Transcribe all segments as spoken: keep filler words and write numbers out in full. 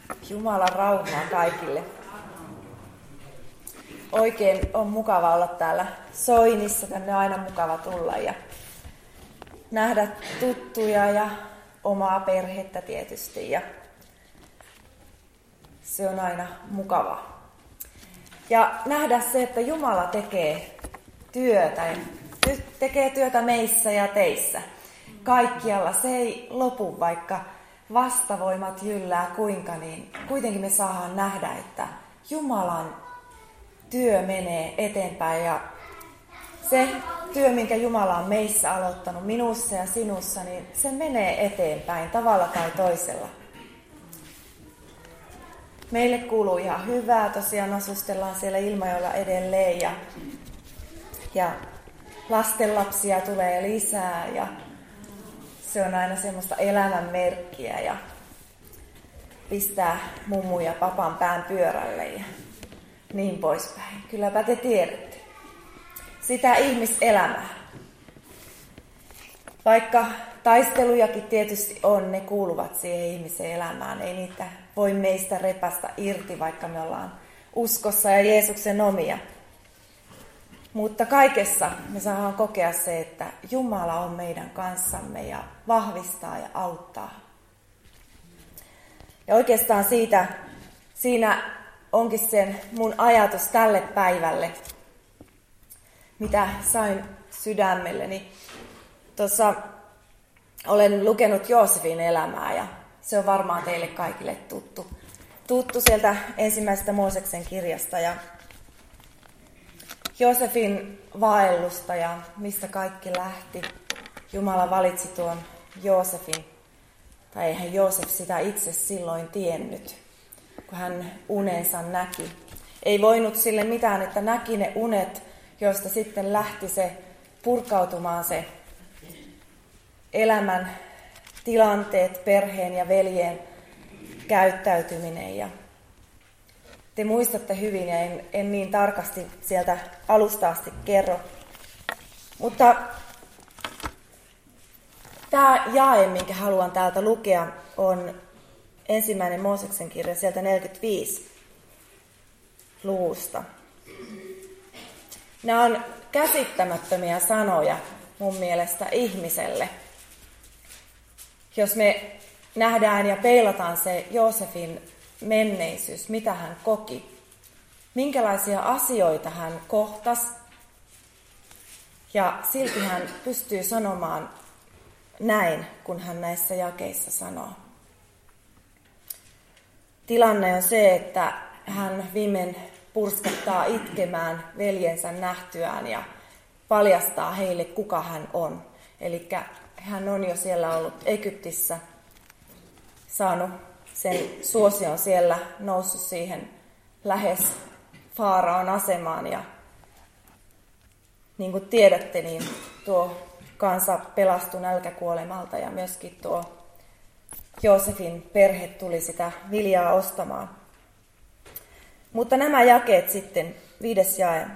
Jumalan rauhaa kaikille. Oikein on mukava olla täällä Soinissa, tänne on aina mukava tulla ja nähdä tuttuja ja omaa perhettä tietysti. Ja se on aina mukavaa. Ja nähdä se, että Jumala tekee työtä ja tekee työtä meissä ja teissä. Kaikkialla se ei lopu, vaikka vastavoimat jyllää kuinka, niin kuitenkin me saadaan nähdä, että Jumalan työ menee eteenpäin ja se työ, minkä Jumala on meissä aloittanut, minussa ja sinussa, niin se menee eteenpäin tavalla tai toisella. Meille kuuluu ihan hyvää, tosiaan asustellaan siellä Ilmajoella edelleen ja, ja lastenlapsia tulee lisää ja se on aina semmoista elämän merkkiä ja pistää mummun ja papan pään pyörälle ja niin poispäin. Kylläpä te tiedätte. Sitä ihmiselämää. Vaikka taistelujakin tietysti on, ne kuuluvat siihen ihmisen elämään. Ei niitä voi meistä repästä irti, vaikka me ollaan uskossa ja Jeesuksen omia. Mutta kaikessa me saadaan kokea se, että Jumala on meidän kanssamme ja vahvistaa ja auttaa. Ja oikeastaan siitä, siinä onkin sen mun ajatus tälle päivälle, mitä sain sydämelleni. Tuossa olen lukenut Joosefin elämää ja se on varmaan teille kaikille tuttu. Tuttu sieltä ensimmäisestä Mooseksen kirjasta ja Joosefin vaellusta ja mistä kaikki lähti. Jumala valitsi tuon Joosefin, tai eihän Joosef sitä itse silloin tiennyt, kun hän unensa näki. Ei voinut sille mitään, että näki ne unet, joista sitten lähti se purkautumaan se elämän tilanteet, perheen ja veljen käyttäytyminen. Ja te muistatte hyvin ja en, en niin tarkasti sieltä alusta asti kerro. Mutta tämä jae, minkä haluan täältä lukea, on ensimmäinen Mooseksen kirja sieltä neljäkymmentäviisi luvusta. Nämä on käsittämättömiä sanoja mun mielestä ihmiselle. Jos me nähdään ja peilataan se Joosefin menneisyys, mitä hän koki, minkälaisia asioita hän kohtasi, ja silti hän pystyy sanomaan näin, kun hän näissä jakeissa sanoo. Tilanne on se, että hän viimein purskattaa itkemään veljensä nähtyään ja paljastaa heille, kuka hän on. Eli hän on jo siellä ollut Egyptissä, saanut sen suosion siellä, noussut siihen lähes Faaraon asemaan. Ja niin kuin tiedätte, niin tuo kansa pelastui nälkäkuolemalta ja myöskin tuo Joosefin perhe tuli sitä viljaa ostamaan. Mutta nämä jakeet sitten, viides jae,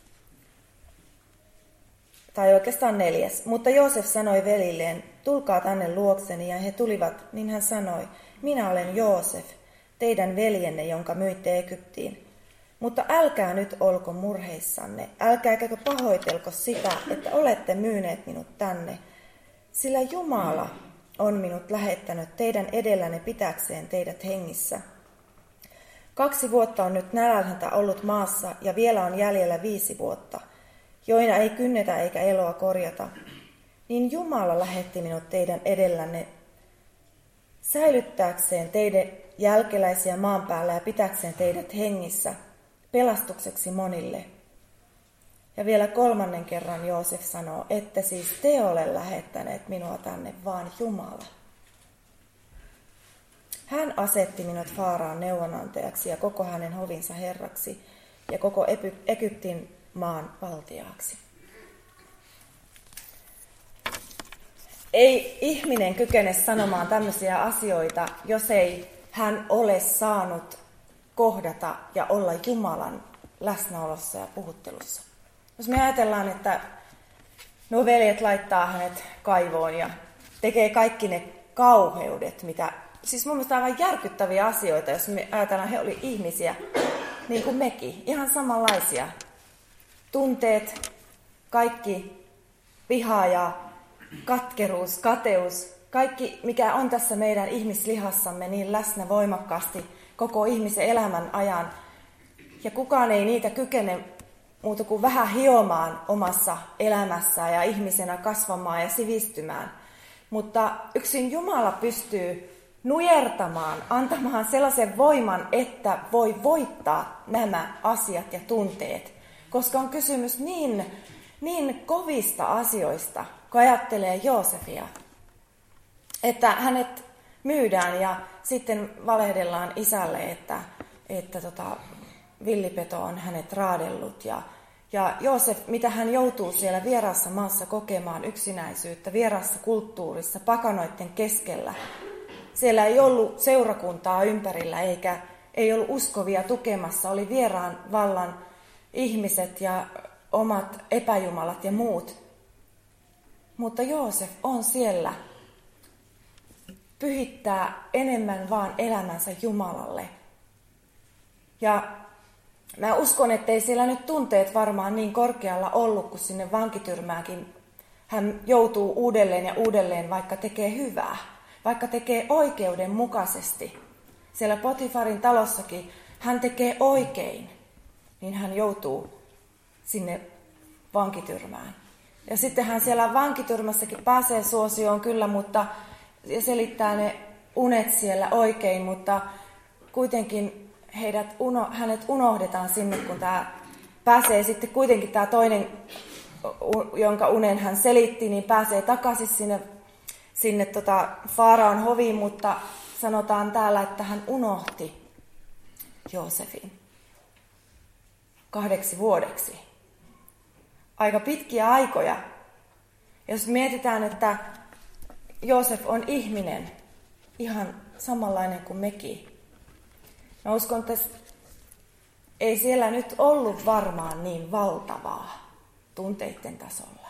tai oikeastaan neljäs. Mutta Joosef sanoi velilleen, tulkaa tänne luokseni, ja he tulivat, niin hän sanoi, minä olen Joosef, teidän veljenne, jonka myitte Egyptiin. Mutta älkää nyt olko murheissanne, älkääkö pahoitelko sitä, että olette myyneet minut tänne, sillä Jumala on minut lähettänyt teidän edellänne pitääkseen teidät hengissä. Kaksi vuotta on nyt nälänhäntä ollut maassa, ja vielä on jäljellä viisi vuotta, joina ei kynnetä eikä eloa korjata. Niin Jumala lähetti minut teidän edellänne säilyttääkseen teidän jälkeläisiä maan päällä ja pitääkseen teidät hengissä, pelastukseksi monille. Ja vielä kolmannen kerran Joosef sanoo, että siis te ole lähettäneet minua tänne, vaan Jumala. Hän asetti minut Faaraan neuvonantajaksi ja koko hänen hovinsa herraksi ja koko Egyptin maan valtiaaksi. Ei ihminen kykene sanomaan tämmöisiä asioita, jos ei hän ole saanut kohdata ja olla Jumalan läsnäolossa ja puhuttelussa. Jos me ajatellaan, että nuo veljet laittaa hänet kaivoon ja tekee kaikki ne kauheudet, mitä siis mun mielestä aivan järkyttäviä asioita, jos me ajatellaan, he oli ihmisiä, niin kuin mekin, ihan samanlaisia. Tunteet, kaikki viha ja katkeruus, kateus, kaikki mikä on tässä meidän ihmislihassamme niin läsnä voimakkaasti koko ihmisen elämän ajan. Ja kukaan ei niitä kykene muuta kuin vähän hiomaan omassa elämässään ja ihmisenä kasvamaan ja sivistymään. Mutta yksin Jumala pystyy nujertamaan, antamaan sellaisen voiman, että voi voittaa nämä asiat ja tunteet. Koska on kysymys niin, niin kovista asioista, kun ajattelee Joosefia, että hänet myydään ja sitten valehdellaan isälle, että, että tota, villipeto on hänet raadellut. Ja, ja Joosef, mitä hän joutuu siellä vieraassa maassa kokemaan yksinäisyyttä, vieraassa kulttuurissa, pakanoiden keskellä. Siellä ei ollut seurakuntaa ympärillä eikä ei ollut uskovia tukemassa, oli vieraan vallan ihmiset ja omat epäjumalat ja muut. Mutta Joosef on siellä, pyhittää enemmän vaan elämänsä Jumalalle. Ja mä uskon, ettei siellä nyt tunteet varmaan niin korkealla ollut, kun sinne vankityrmääkin hän joutuu uudelleen ja uudelleen, vaikka tekee hyvää, vaikka tekee oikeudenmukaisesti. Siellä Potifarin talossakin hän tekee oikein, niin hän joutuu sinne vankityrmään. Ja sitten hän siellä vankityrmässäkin pääsee suosioon kyllä, mutta ja selittää ne unet siellä oikein, mutta kuitenkin heidät uno, hänet unohdetaan sinne, kun tämä pääsee sitten kuitenkin tämä toinen, jonka unen hän selitti, niin pääsee takaisin sinne, sinne tota Faaraon hoviin, mutta sanotaan täällä, että hän unohti Joosefin kahdeksi vuodeksi. Aika pitkiä aikoja. Jos mietitään, että Joosef on ihminen, ihan samanlainen kuin mekin. Mä uskon, että ei siellä nyt ollut varmaan niin valtavaa tunteiden tasolla.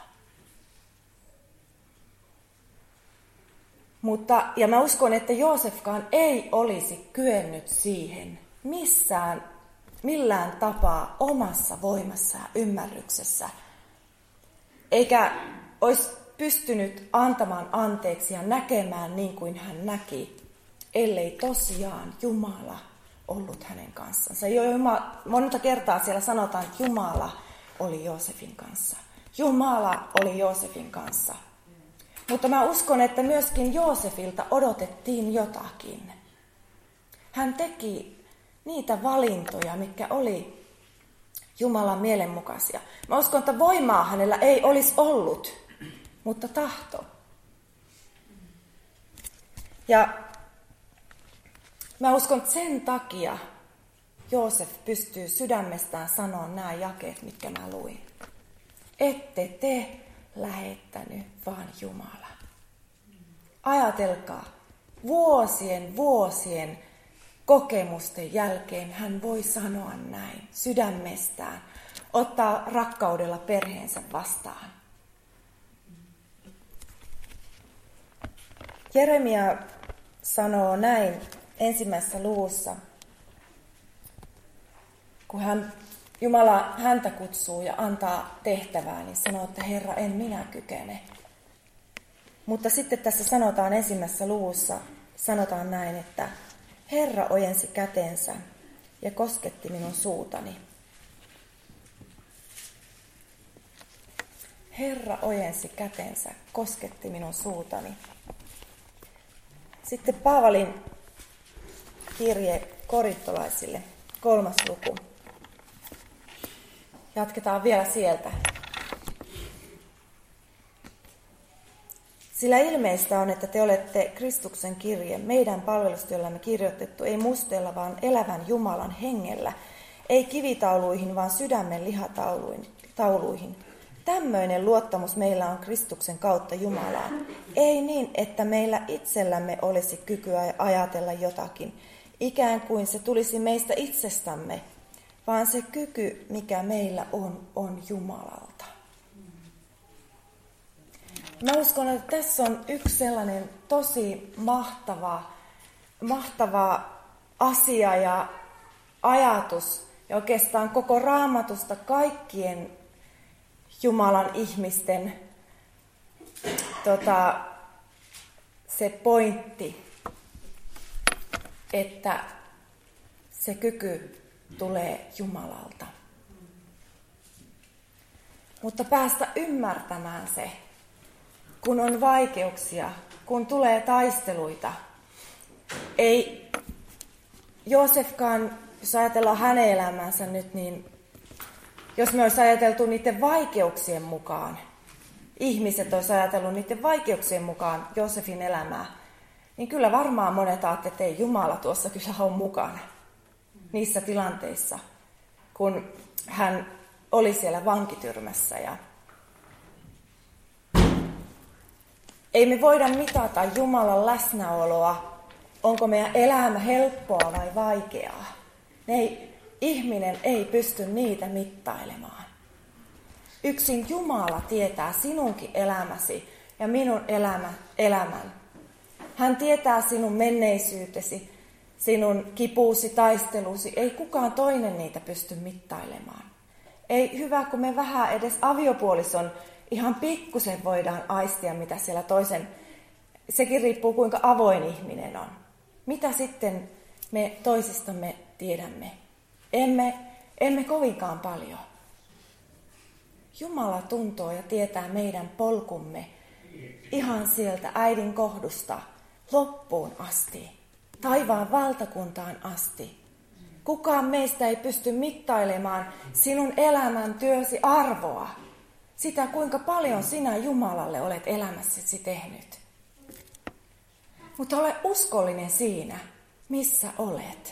Mutta, ja mä uskon, että Joosefkaan ei olisi kyennyt siihen missään, millään tapaa omassa voimassaan ja ymmärryksessä. Eikä olisi pystynyt antamaan anteeksi ja näkemään niin kuin hän näki, ellei tosiaan Jumala ollut hänen kanssansa. Jo monta kertaa siellä sanotaan, että Jumala oli Joosefin kanssa. Jumala oli Joosefin kanssa. Mutta mä uskon, että myöskin Joosefilta odotettiin jotakin. Hän teki niitä valintoja, mitkä oli Jumalan mielenmukaisia. Mä uskon, että voimaa hänellä ei olisi ollut, mutta tahto. Ja mä uskon, että sen takia Joosef pystyy sydämestään sanoa nämä jakeet, mitkä mä luin. Ette te lähettänyt, vaan Jumala. Ajatelkaa, vuosien vuosien kokemusten jälkeen hän voi sanoa näin sydämestään, ottaa rakkaudella perheensä vastaan. Jeremia sanoo näin ensimmäisessä luvussa, kun hän, Jumala häntä kutsuu ja antaa tehtävää, niin sanoo, että Herra, en minä kykene. Mutta sitten tässä sanotaan ensimmäisessä luvussa, sanotaan näin, että Herra ojensi kätensä ja kosketti minun suutani. Herra ojensi kätensä, kosketti minun suutani. Sitten Paavalin kirje korintolaisille, kolmas luku. Jatketaan vielä sieltä. Sillä ilmeistä on, että te olette Kristuksen kirje, meidän palvelustyöllämme kirjoitettu, ei musteella, vaan elävän Jumalan hengellä, ei kivitauluihin, vaan sydämen lihatauluihin. Tämmöinen luottamus meillä on Kristuksen kautta Jumalaan. Ei niin, että meillä itsellämme olisi kykyä ajatella jotakin, ikään kuin se tulisi meistä itsestämme, vaan se kyky, mikä meillä on, on Jumalalta. Mä uskon, että tässä on yksi sellainen tosi mahtava mahtava asia ja ajatus, ja oikeastaan koko Raamatusta kaikkien Jumalan ihmisten tota, se pointti, että se kyky tulee Jumalalta. Mutta päästä ymmärtämään se, kun on vaikeuksia, kun tulee taisteluita. Ei Joosefkaan, jos ajatellaan hänen elämänsä nyt, niin jos me olisi ajateltu niiden vaikeuksien mukaan, ihmiset olisi ajatellut niiden vaikeuksien mukaan Joosefin elämää, niin kyllä varmaan monet ajattelevat, että ei Jumala tuossa kyllä ole mukana niissä tilanteissa, kun hän oli siellä vankityrmässä. Ja ei me voida mitata Jumalan läsnäoloa, onko meidän elämä helppoa vai vaikeaa. Ei, ihminen ei pysty niitä mittailemaan. Yksin Jumala tietää sinunkin elämäsi ja minun elämä, elämän. Hän tietää sinun menneisyytesi, sinun kipuusi, taistelusi. Ei kukaan toinen niitä pysty mittailemaan. Ei hyvä, kun me vähän edes aviopuolison ihan pikkusen voidaan aistia, mitä siellä toisen, sekin riippuu kuinka avoin ihminen on. Mitä sitten me toisistamme tiedämme? Emme, emme kovinkaan paljon. Jumala tuntoo ja tietää meidän polkumme ihan sieltä äidin kohdusta loppuun asti, taivaan valtakuntaan asti. Kukaan meistä ei pysty mittailemaan sinun elämän työsi arvoa, sitä kuinka paljon sinä Jumalalle olet elämässäsi tehnyt. Mutta ole uskollinen siinä, missä olet.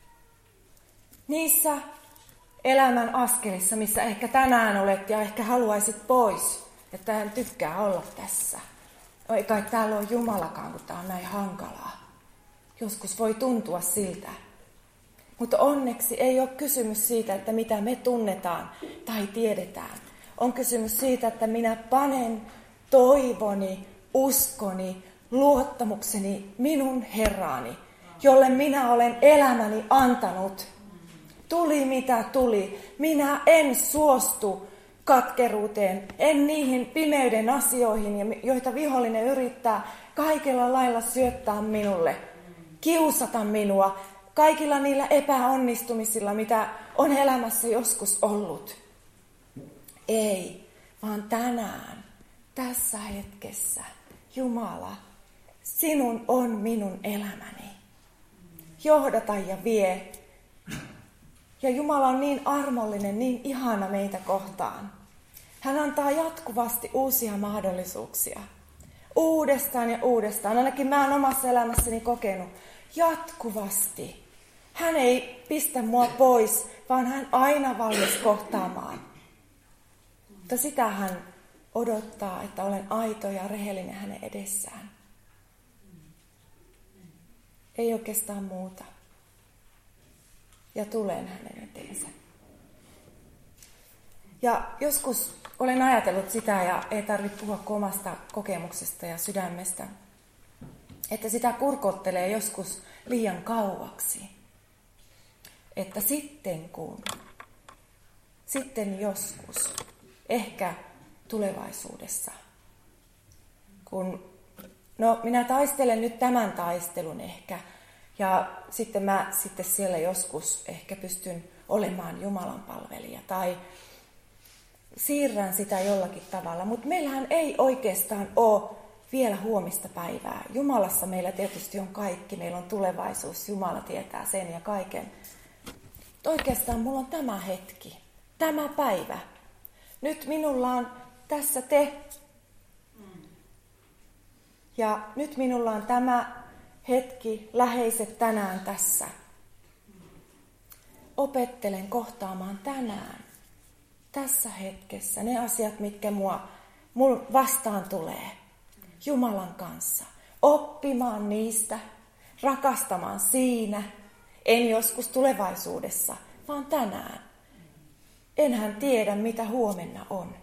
Niissä elämän askelissa, missä ehkä tänään olet ja ehkä haluaisit pois, että hän tykkää olla tässä. Ei kai täällä ole Jumalakaan, kun tämä on näin hankalaa. Joskus voi tuntua siltä. Mutta onneksi ei ole kysymys siitä, että mitä me tunnetaan tai tiedetään. On kysymys siitä, että minä panen toivoni, uskoni, luottamukseni minun Herraani, jolle minä olen elämäni antanut. Tuli mitä tuli. Minä en suostu katkeruuteen, en niihin pimeyden asioihin, joita vihollinen yrittää kaikella lailla syöttää minulle, kiusata minua, kaikilla niillä epäonnistumisilla, mitä on elämässä joskus ollut. Ei, vaan tänään, tässä hetkessä, Jumala, sinun on minun elämäni. Johdata ja vie. Ja Jumala on niin armollinen, niin ihana meitä kohtaan. Hän antaa jatkuvasti uusia mahdollisuuksia. Uudestaan ja uudestaan. Ainakin mä oon omassa elämässäni kokenut. Jatkuvasti. Hän ei pistä mua pois, vaan hän aina valmis kohtaamaan. Mutta sitä hän odottaa, että olen aito ja rehellinen hänen edessään. Ei oikeastaan muuta. Ja tulen hänen eteensä. Ja joskus olen ajatellut sitä, ja ei tarvitse puhua omasta kokemuksesta ja sydämestä, että sitä kurkottelee joskus liian kauaksi. Että sitten kun, sitten joskus, ehkä tulevaisuudessa, kun, no minä taistelen nyt tämän taistelun ehkä, ja sitten mä sitten siellä joskus ehkä pystyn olemaan Jumalan palvelija tai siirrän sitä jollakin tavalla. Mutta meillähän ei oikeastaan ole vielä huomista päivää. Jumalassa meillä tietysti on kaikki. Meillä on tulevaisuus. Jumala tietää sen ja kaiken. Mutta oikeastaan mulla on tämä hetki. Tämä päivä. Nyt minulla on tässä te. Ja nyt minulla on tämä hetki, läheiset tänään tässä. Opettelen kohtaamaan tänään, tässä hetkessä, ne asiat, mitkä mua, mul vastaan tulee Jumalan kanssa. Oppimaan niistä, rakastamaan siinä, en joskus tulevaisuudessa, vaan tänään. Enhän tiedä, mitä huomenna on.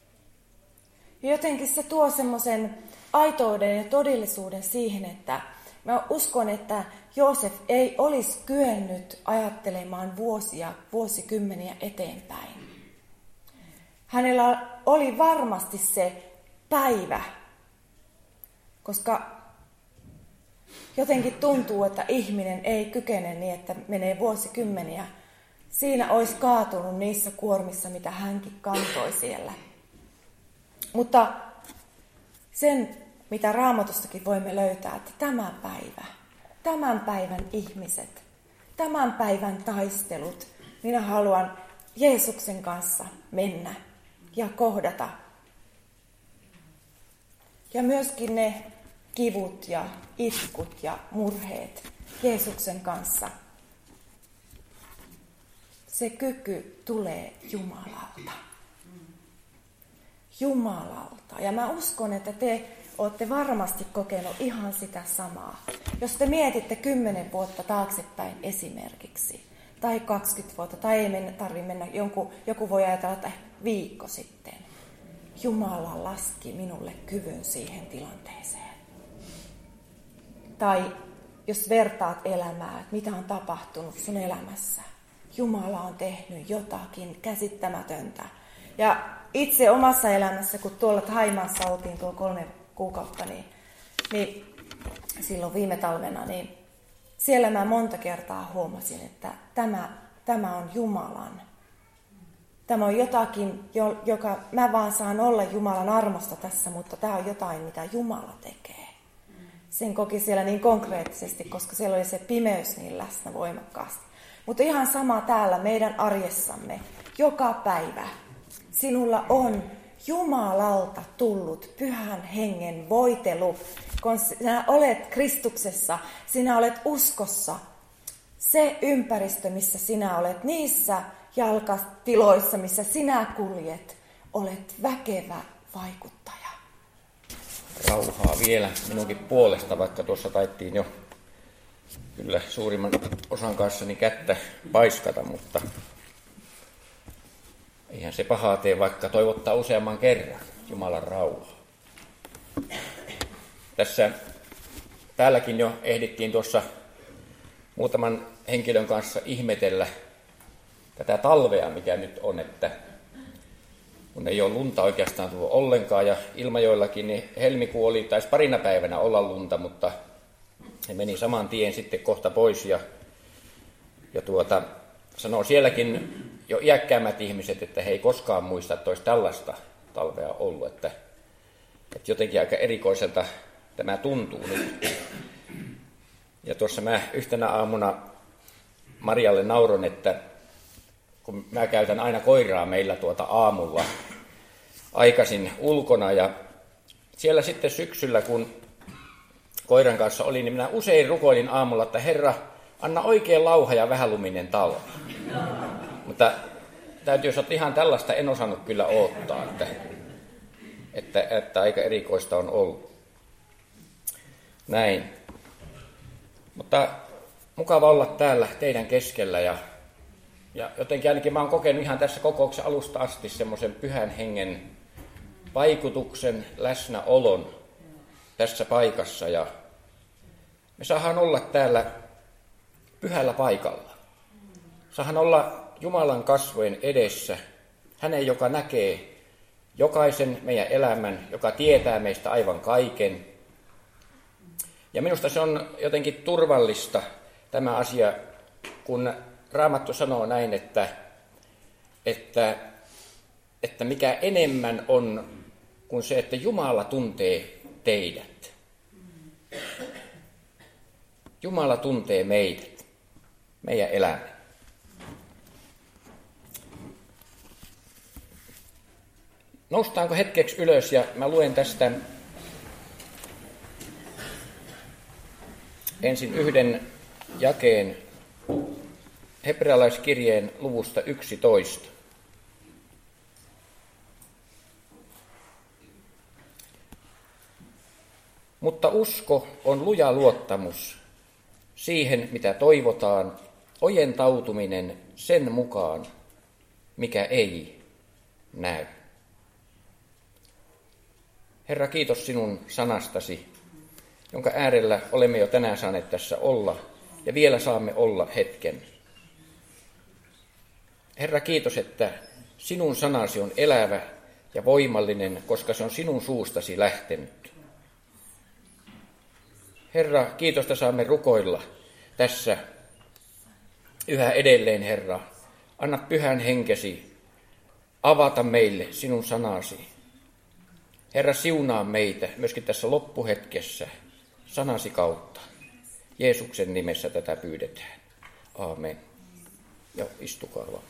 Ja jotenkin se tuo semmoisen aitouden ja todellisuuden siihen, että Mä uskon, että Joosef ei olisi kyennyt ajattelemaan vuosia, vuosikymmeniä eteenpäin. Hänellä oli varmasti se päivä, koska jotenkin tuntuu, että ihminen ei kykene niin, että menee vuosikymmeniä. Siinä olisi kaatunut niissä kuormissa, mitä hänkin kantoi siellä. Mutta sen, mitä Raamatustakin voimme löytää, että tämä päivä, tämän päivän ihmiset, tämän päivän taistelut, minä haluan Jeesuksen kanssa mennä ja kohdata. Ja myöskin ne kivut ja itkut ja murheet Jeesuksen kanssa. Se kyky tulee Jumalalta. Jumalalta. Ja mä uskon, että te olette varmasti kokenut ihan sitä samaa. Jos te mietitte kymmenen vuotta taaksepäin esimerkiksi, tai kaksikymmentä vuotta, tai ei tarvitse mennä, jonkun, joku voi ajatella, että viikko sitten. Jumala laski minulle kyvyn siihen tilanteeseen. Tai jos vertaat elämää, että mitä on tapahtunut sun elämässä. Jumala on tehnyt jotakin käsittämätöntä. Ja itse omassa elämässä, kun tuolla Thaimaassa oltiin tuolla kolme kuukautta, niin, niin silloin viime talvena, niin siellä mä monta kertaa huomasin, että tämä, tämä on Jumalan. Tämä on jotakin, joka mä vaan saan olla Jumalan armosta tässä, mutta tämä on jotain, mitä Jumala tekee. Sen koki siellä niin konkreettisesti, koska siellä oli se pimeys niin läsnä voimakkaasti. Mutta ihan sama täällä meidän arjessamme. Joka päivä sinulla on Jumalalta tullut Pyhän Hengen voitelu. Kun sinä olet Kristuksessa, sinä olet uskossa. Se ympäristö, missä sinä olet, niissä jalkatiloissa, missä sinä kuljet, olet väkevä vaikuttaja. Rauhaa vielä minunkin puolesta, vaikka tuossa taittiin jo kyllä suurimman osan kanssani kättä paiskata, mutta eihän se pahaa tee, vaikka toivottaa useamman kerran Jumalan rauhaa. Tässä täälläkin jo ehdittiin tuossa muutaman henkilön kanssa ihmetellä tätä talvea, mikä nyt on, että kun ei ole lunta oikeastaan tullut ollenkaan ja Ilmajoillakin, niin helmikuu oli, taisi parina päivänä olla lunta, mutta se meni saman tien sitten kohta pois ja, ja tuota, sanoo sielläkin jo iäkkäämmät ihmiset, että he ei koskaan muista, että olisi tällaista talvea ollut, että, että jotenkin aika erikoiselta tämä tuntuu nyt. Ja tuossa mä yhtenä aamuna Marialle nauron, että kun mä käytän aina koiraa meillä tuota aamulla aikaisin ulkona ja siellä sitten syksyllä, kun koiran kanssa oli, niin minä usein rukoilin aamulla, että Herra, anna oikein lauha ja vähäluminen talvi. Mutta täytyy sanoa, että ihan tällaista en osannut kyllä odottaa, että, että, että aika erikoista on ollut. Näin. Mutta mukava olla täällä teidän keskellä ja, ja jotenkin ainakin mä oon kokenut ihan tässä kokouksen alusta asti semmoisen Pyhän Hengen vaikutuksen, läsnäolon tässä paikassa ja me saadaan olla täällä pyhällä paikalla. Saadaan olla Jumalan kasvojen edessä, hänen, joka näkee jokaisen meidän elämän, joka tietää meistä aivan kaiken. Ja minusta se on jotenkin turvallista tämä asia, kun Raamattu sanoo näin, että, että, että mikä enemmän on kuin se, että Jumala tuntee teidät. Jumala tuntee meidät, meidän elämän. Noustaanko hetkeksi ylös ja mä luen tästä ensin yhden jakeen hebrealaiskirjeen luvusta yksitoista. Mutta usko on luja luottamus siihen, mitä toivotaan, ojentautuminen sen mukaan, mikä ei näy. Herra, kiitos sinun sanastasi. jonka äärellä olemme jo tänään saaneet tässä olla ja vielä saamme olla hetken. Herra, kiitos, että sinun sanasi on elävä ja voimallinen, koska se on sinun suustasi lähtenyt. Herra, kiitos, että saamme rukoilla tässä yhä edelleen, Herra. Anna pyhän henkesi avata meille sinun sanasi. Herra, siunaa meitä myöskin tässä loppuhetkessä sanasi kautta. Jeesuksen nimessä tätä pyydetään. Aamen. Ja istukaa vaan.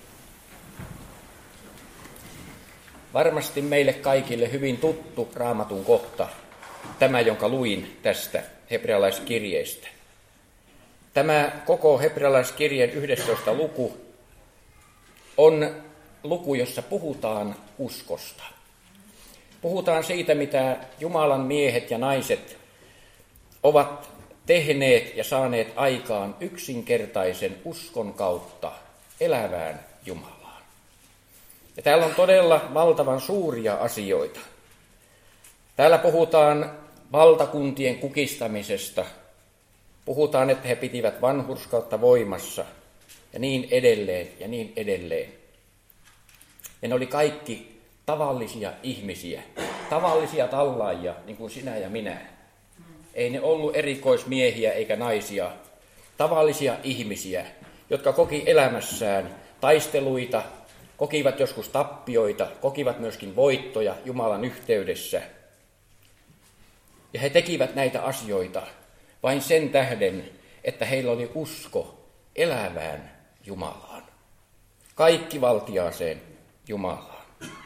Varmasti meille kaikille hyvin tuttu Raamatun kohta, tämä, jonka luin tästä hebrealaiskirjeestä. Tämä koko hebrealaiskirjeen yhdestoista luku on luku, jossa puhutaan uskosta. Puhutaan siitä, mitä Jumalan miehet ja naiset ovat tehneet ja saaneet aikaan yksinkertaisen uskon kautta elävään Jumalaan. Ja täällä on todella valtavan suuria asioita. Täällä puhutaan valtakuntien kukistamisesta. Puhutaan, että he pitivät vanhurskautta voimassa ja niin edelleen ja niin edelleen. Ja ne oli kaikki tavallisia ihmisiä, tavallisia tallaajia, niin kuin sinä ja minä. Ei ne ollut erikoismiehiä eikä naisia, tavallisia ihmisiä, jotka koki elämässään taisteluita, kokivat joskus tappioita, kokivat myöskin voittoja Jumalan yhteydessä. Ja he tekivät näitä asioita vain sen tähden, että heillä oli usko elävään Jumalaan, kaikkivaltiaaseen Jumalaan.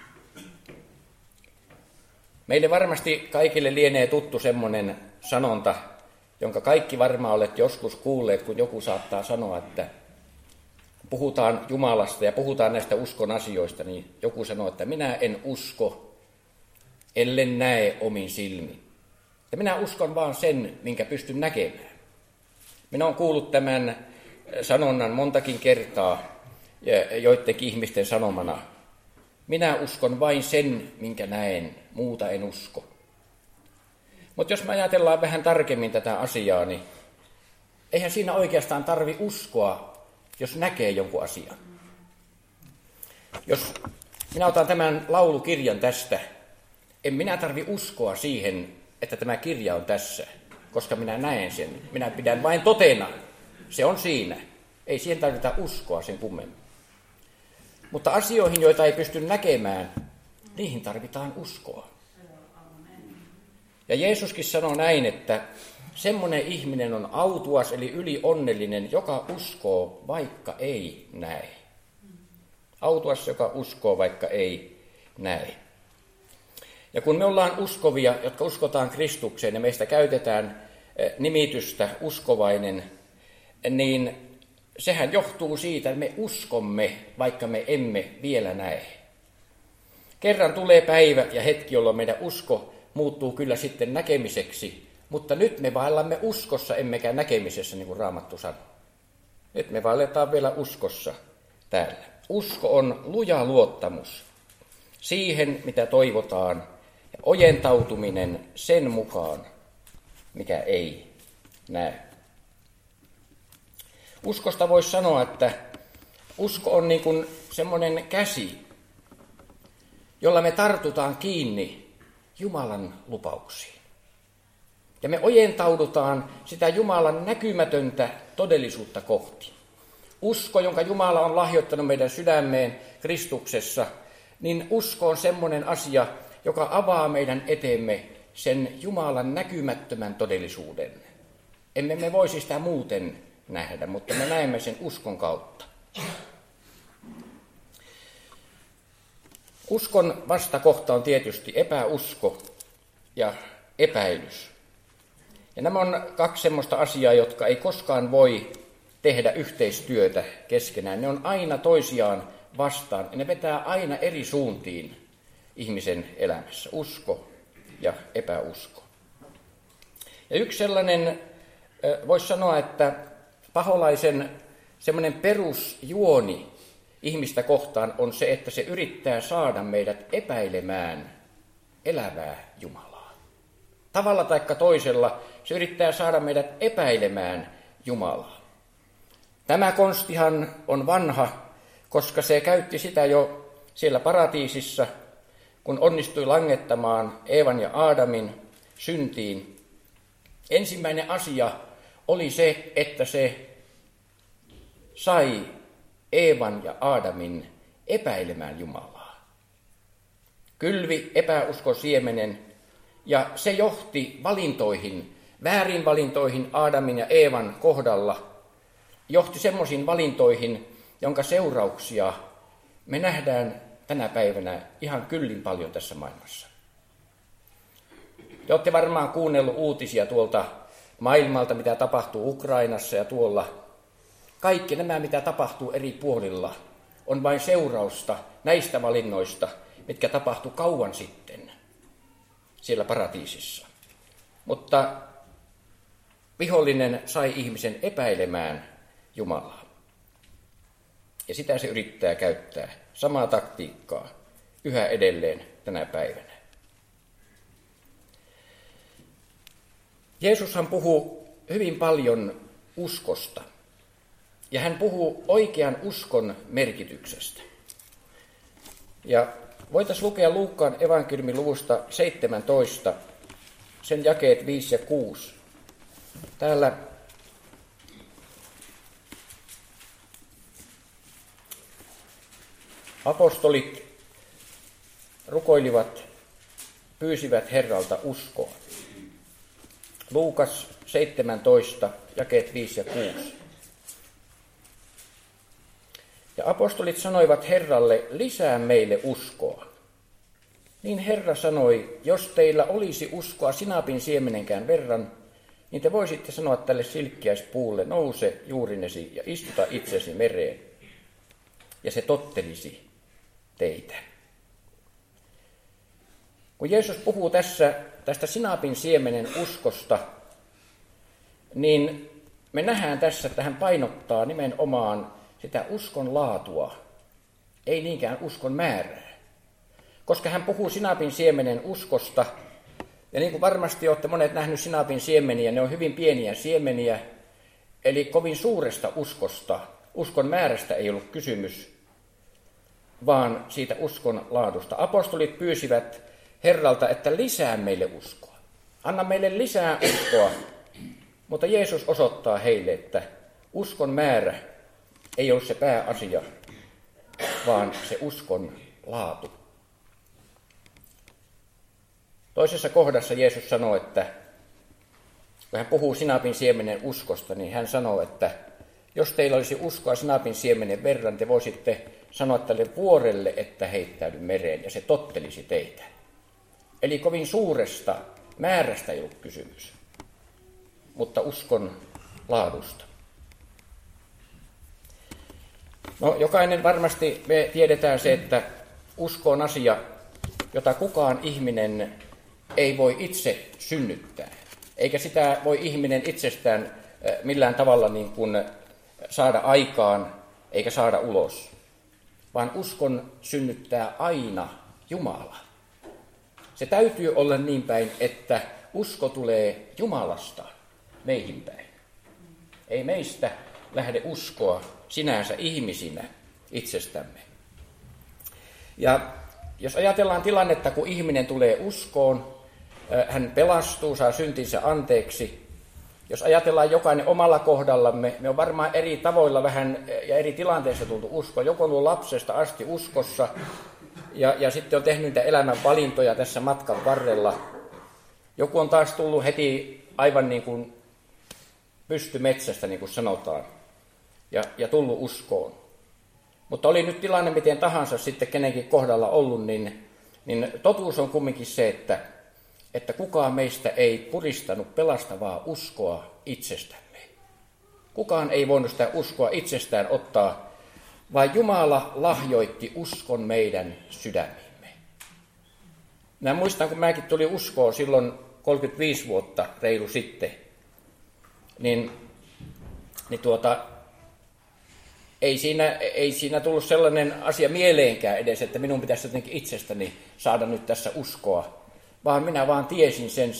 Meille varmasti kaikille lienee tuttu semmoinen sanonta, jonka kaikki varmaan olet joskus kuulleet, kun joku saattaa sanoa, että puhutaan Jumalasta ja puhutaan näistä uskon asioista, niin joku sanoo, että minä en usko, ellen näe omin silmin. Ja minä uskon vaan sen, minkä pystyn näkemään. Minä olen kuullut tämän sanonnan montakin kertaa joidenkin ihmisten sanomana. Minä uskon vain sen, minkä näen, muuta en usko. Mutta jos me ajatellaan vähän tarkemmin tätä asiaa, niin eihän siinä oikeastaan tarvi uskoa, jos näkee jonkun asian. Jos minä otan tämän laulukirjan tästä, en minä tarvi uskoa siihen, että tämä kirja on tässä, koska minä näen sen. Minä pidän vain totena. Se on siinä. Ei siihen tarvita uskoa sen kummemmin. Mutta asioihin, joita ei pysty näkemään, niihin tarvitaan uskoa. Ja Jeesuskin sanoi näin, että semmoinen ihminen on autuas eli ylionnellinen, joka uskoo, vaikka ei näe. Autuas, joka uskoo, vaikka ei näe. Ja kun me ollaan uskovia, jotka uskotaan Kristukseen ja meistä käytetään nimitystä uskovainen, niin sehän johtuu siitä, että me uskomme, vaikka me emme vielä näe. Kerran tulee päivä ja hetki, jolloin meidän usko muuttuu kyllä sitten näkemiseksi, mutta nyt me vaellamme uskossa, emmekä näkemisessä, niin kuin Raamattu sanoo. Nyt me vaelletaan vielä uskossa täällä. Usko on luja luottamus siihen, mitä toivotaan, ja ojentautuminen sen mukaan, mikä ei näy. Uskosta voisi sanoa, että usko on niin kuin semmoinen käsi, jolla me tartutaan kiinni Jumalan lupauksiin. Ja me ojentaudutaan sitä Jumalan näkymätöntä todellisuutta kohti. Usko, jonka Jumala on lahjoittanut meidän sydämeen Kristuksessa, niin usko on semmoinen asia, joka avaa meidän eteemme sen Jumalan näkymättömän todellisuuden. Emme me voisi sitä muuten nähdä, mutta me näemme sen uskon kautta. Uskon vastakohta on tietysti epäusko ja epäilys. Ja nämä on kaksi semmoista asiaa, jotka ei koskaan voi tehdä yhteistyötä keskenään. Ne on aina toisiaan vastaan ja ne vetää aina eri suuntiin ihmisen elämässä. Usko ja epäusko. Ja yksi sellainen, voisi sanoa, että paholaisen semmoinen perusjuoni ihmistä kohtaan on se, että se yrittää saada meidät epäilemään elävää Jumalaa. Tavalla tai toisella se yrittää saada meidät epäilemään Jumalaa. Tämä konstihan on vanha, koska se käytti sitä jo siellä paratiisissa, kun onnistui langettamaan Eevan ja Aadamin syntiin. Ensimmäinen asia oli se, että se sai Eevan ja Aadamin epäilemään Jumalaa. Kylvi epäuskon siemenen ja se johti valintoihin, väärin valintoihin Aadamin ja Eevan kohdalla. Johti semmoisiin valintoihin, jonka seurauksia me nähdään tänä päivänä ihan kyllin paljon tässä maailmassa. Te olette varmaan kuunnellut uutisia tuolta maailmalta, mitä tapahtuu Ukrainassa ja tuolla. Kaikki nämä, mitä tapahtuu eri puolilla, on vain seurausta näistä valinnoista, mitkä tapahtui kauan sitten siellä paratiisissa. Mutta vihollinen sai ihmisen epäilemään Jumalaa. Ja sitä se yrittää käyttää, samaa taktiikkaa, yhä edelleen tänä päivänä. Jeesushan puhuu hyvin paljon uskosta. Ja hän puhuu oikean uskon merkityksestä. Ja voitaisiin lukea Luukkaan evankeliumin luvusta seitsemäntoista, sen jakeet viisi ja kuusi. Täällä apostolit rukoilivat, pyysivät Herralta uskoa. Luukas seitsemäntoista, jakeet viisi ja kuusi. Ja apostolit sanoivat Herralle, lisää meille uskoa. Niin Herra sanoi, jos teillä olisi uskoa sinapin siemenenkään verran, niin te voisitte sanoa tälle silkkiäispuulle, nouse juurinesi ja istuta itsesi mereen. Ja se tottelisi teitä. Kun Jeesus puhuu tässä tästä sinapin siemenen uskosta, niin me nähdään tässä, että hän painottaa nimenomaan sitä uskon laatua, ei niinkään uskon määrää. Koska hän puhuu sinapin siemenen uskosta, ja niin kuin varmasti olette monet nähnyt sinapin siemeniä, ne on hyvin pieniä siemeniä, eli kovin suuresta uskosta, uskon määrästä ei ollut kysymys, vaan siitä uskon laadusta. Apostolit pyysivät Herralta, että lisää meille uskoa. Anna meille lisää uskoa, mutta Jeesus osoittaa heille, että uskon määrä ei ole se pääasia, vaan se uskon laatu. Toisessa kohdassa Jeesus sanoo, että kun hän puhuu sinapin siemenen uskosta, niin hän sanoo, että jos teillä olisi uskoa sinapin siemenen verran, te voisitte sanoa tälle vuorelle, että heittäydy mereen, ja se tottelisi teitä. Eli kovin suuresta määrästä ei ollut kysymys, mutta uskon laadusta. No, jokainen varmasti me tiedetään se, että usko on asia, jota kukaan ihminen ei voi itse synnyttää. Eikä sitä voi ihminen itsestään millään tavalla niin kuin saada aikaan eikä saada ulos. Vaan uskon synnyttää aina Jumala. Se täytyy olla niin päin, että usko tulee Jumalasta meihin päin. Ei meistä lähde uskoa sinänsä ihmisinä itsestämme. Ja jos ajatellaan tilannetta, kun ihminen tulee uskoon, hän pelastuu, saa syntinsä anteeksi. Jos ajatellaan jokainen omalla kohdallamme, me on varmaan eri tavoilla vähän ja eri tilanteissa tultu uskoon. Joku on ollut lapsesta asti uskossa ja, ja sitten on tehnyt niitä elämän valintoja tässä matkan varrella. Joku on taas tullut heti aivan niin kuin pystymetsästä, niin kuin sanotaan, ja, ja tullut uskoon. Mutta oli nyt tilanne miten tahansa sitten kenenkin kohdalla ollut, niin, niin totuus on kumminkin se, että, että kukaan meistä ei puristanut pelastavaa uskoa itsestämme. Kukaan ei voinut sitä uskoa itsestään ottaa, vaan Jumala lahjoitti uskon meidän sydämiimme. Mä muistan, kun mäkin tulin uskoon silloin kolmekymmentäviisi vuotta reilu sitten, niin, niin tuota, ei siinä, ei siinä tullut sellainen asia mieleenkään edes, että minun pitäisi jotenkin itsestäni saada nyt tässä uskoa, vaan minä vaan tiesin sen, sen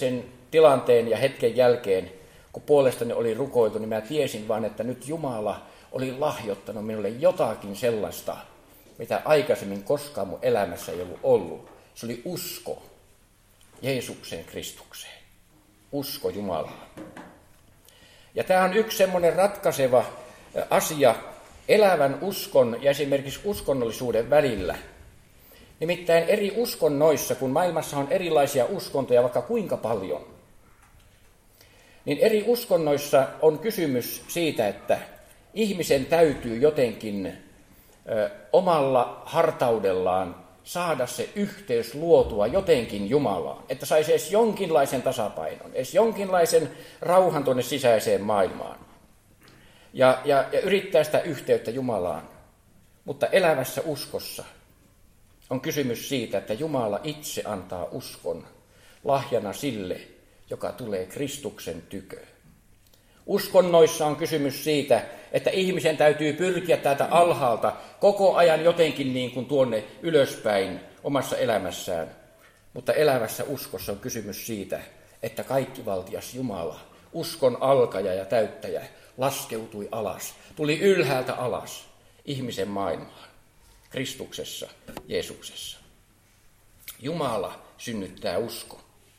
tilanteen ja hetken jälkeen, kun puolestani oli rukoiltu, niin mä tiesin vaan, että nyt Jumala oli lahjoittanut minulle jotakin sellaista, mitä aikaisemmin koskaan mun elämässä ei ollut ollut. Se oli usko Jeesukseen Kristukseen. Usko Jumalaan. Ja tämä on yksi semmoinen ratkaiseva asia elävän uskon ja esimerkiksi uskonnollisuuden välillä. Nimittäin eri uskonnoissa, kun maailmassa on erilaisia uskontoja vaikka kuinka paljon, niin eri uskonnoissa on kysymys siitä, että ihmisen täytyy jotenkin ö, omalla hartaudellaan saada se yhteys luotua jotenkin Jumalaan, että saisi edes jonkinlaisen tasapainon, edes jonkinlaisen rauhan tuonne sisäiseen maailmaan ja, ja, ja yrittää sitä yhteyttä Jumalaan. Mutta elävässä uskossa on kysymys siitä, että Jumala itse antaa uskon lahjana sille, joka tulee Kristuksen tykö. Uskonnoissa on kysymys siitä, että ihmisen täytyy pyrkiä täältä alhaalta koko ajan jotenkin niin kuin tuonne ylöspäin omassa elämässään. Mutta elävässä uskossa on kysymys siitä, että kaikkivaltias Jumala, uskon alkaja ja täyttäjä, laskeutui alas, tuli ylhäältä alas ihmisen maailmaan, Kristuksessa, Jeesuksessa. Jumala synnyttää uskon.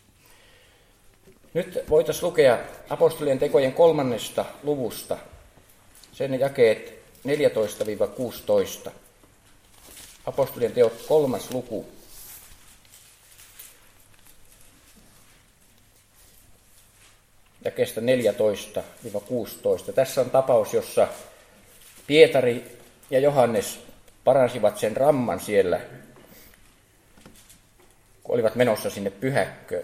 Nyt voitaisiin lukea apostolien tekojen kolmannesta luvusta, sen jakeet neljätoista kuusitoista. Apostolien teot kolmas luku. Jakeesta neljätoista kuusitoista. Tässä on tapaus, jossa Pietari ja Johannes paransivat sen ramman siellä, kun olivat menossa sinne pyhäkköön.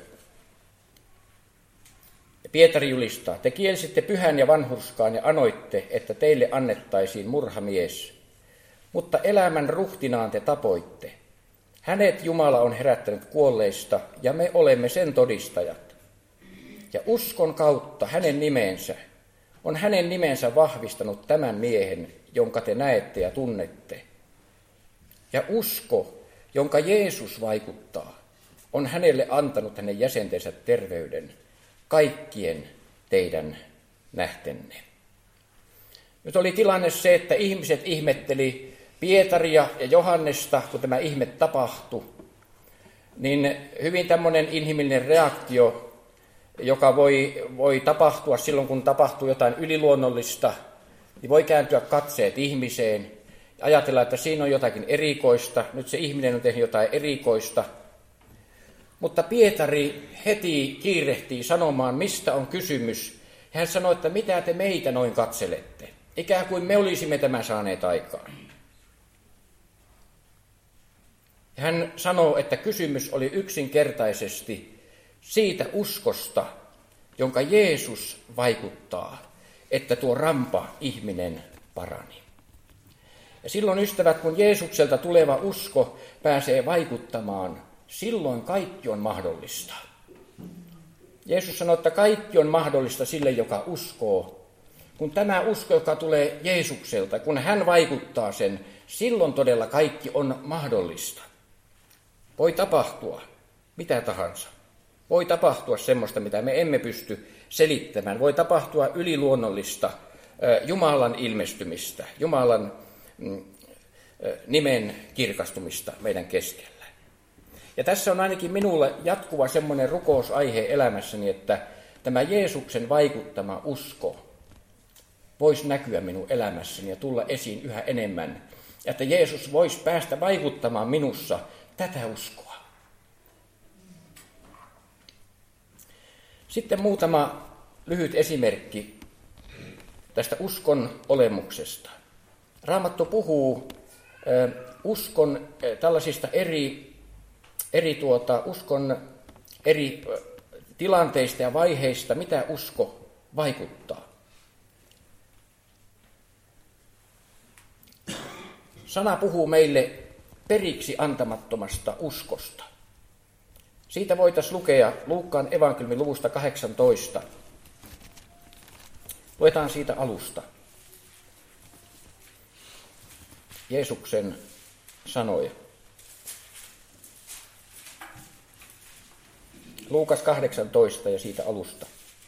Pietari julistaa, te kielsitte pyhän ja vanhurskaan ja anoitte, että teille annettaisiin murhamies. Mutta elämän ruhtinaan te tapoitte. Hänet Jumala on herättänyt kuolleista ja me olemme sen todistajat. Ja uskon kautta hänen nimensä on hänen nimensä vahvistanut tämän miehen, jonka te näette ja tunnette. Ja usko, jonka Jeesus vaikuttaa, on hänelle antanut hänen jäsentensä terveyden kaikkien teidän nähtenne. Nyt oli tilanne se, että ihmiset ihmetteli Pietaria ja Johannesta, kun tämä ihme tapahtui. Niin hyvin tämmöinen inhimillinen reaktio, joka voi, voi tapahtua silloin, kun tapahtuu jotain yliluonnollista, niin voi kääntyä katseet ihmiseen ja ajatella, että siinä on jotakin erikoista, nyt se ihminen on tehnyt jotain erikoista. Mutta Pietari heti kiirehtii sanomaan, mistä on kysymys. Hän sanoi, että mitä te meitä noin katselette. Ikään kuin me olisimme tämän saaneet aikaan. Hän sanoo, että kysymys oli yksinkertaisesti siitä uskosta, jonka Jeesus vaikuttaa, että tuo rampa ihminen parani. Ja silloin, ystävät, kun Jeesukselta tuleva usko pääsee vaikuttamaan, silloin kaikki on mahdollista. Jeesus sanoi, että kaikki on mahdollista sille, joka uskoo. Kun tämä usko, joka tulee Jeesukselta, kun hän vaikuttaa sen, silloin todella kaikki on mahdollista. Voi tapahtua mitä tahansa. Voi tapahtua semmoista, mitä me emme pysty selittämään. Voi tapahtua yliluonnollista Jumalan ilmestymistä, Jumalan nimen kirkastumista meidän keskellä. Ja tässä on ainakin minulle jatkuva semmoinen rukousaihe elämässäni, että tämä Jeesuksen vaikuttama usko voisi näkyä minun elämässäni ja tulla esiin yhä enemmän. Ja että Jeesus voisi päästä vaikuttamaan minussa tätä uskoa. Sitten muutama lyhyt esimerkki tästä uskon olemuksesta. Raamattu puhuu äh, uskon äh, tällaisista eri, eri tuota, uskon eri äh, tilanteista ja vaiheista, mitä usko vaikuttaa. Sana puhuu meille periksi antamattomasta uskosta. Siitä voitaisiin lukea Luukkaan evankeliumin luvusta kahdeksantoista. Luetaan siitä alusta. Jeesuksen sanoja. Luukas kahdeksantoista ja siitä alusta.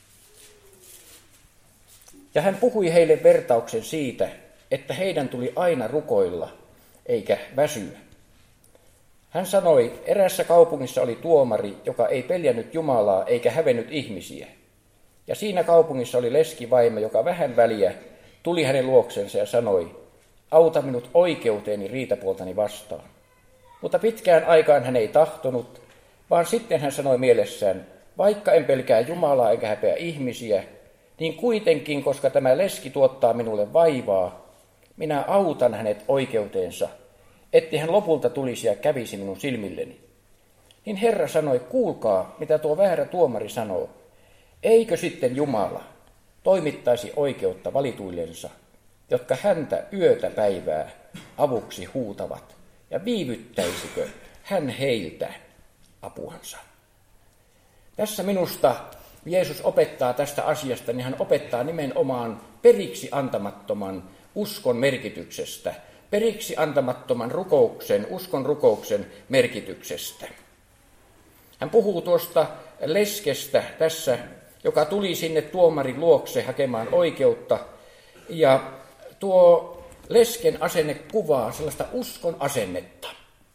Ja hän puhui heille vertauksen siitä, että heidän tuli aina rukoilla, eikä väsyä. Hän sanoi, erässä kaupungissa oli tuomari, joka ei peljännyt Jumalaa eikä hävennyt ihmisiä. Ja siinä kaupungissa oli leskivaimo, joka vähän väliä tuli hänen luoksensa ja sanoi, auta minut oikeuteeni riitapuoltani vastaan. Mutta pitkään aikaan hän ei tahtonut, vaan sitten hän sanoi mielessään, vaikka en pelkää Jumalaa eikä häpeä ihmisiä, niin kuitenkin, koska tämä leski tuottaa minulle vaivaa, minä autan hänet oikeuteensa, ettei hän lopulta tulisi ja kävisi minun silmilleni. Niin Herra sanoi, kuulkaa, mitä tuo väärä tuomari sanoo. Eikö sitten Jumala toimittaisi oikeutta valituillensa, jotka häntä yötä päivää avuksi huutavat, ja viivyttäisikö hän heiltä apuansa? Tässä minusta Jeesus opettaa tästä asiasta, niin hän opettaa nimenomaan periksi antamattoman uskon merkityksestä, periksi antamattoman rukouksen, uskon rukouksen merkityksestä. Hän puhuu tuosta leskestä tässä, joka tuli sinne tuomarin luokse hakemaan oikeutta, ja tuo lesken asenne kuvaa sellaista uskon asennetta.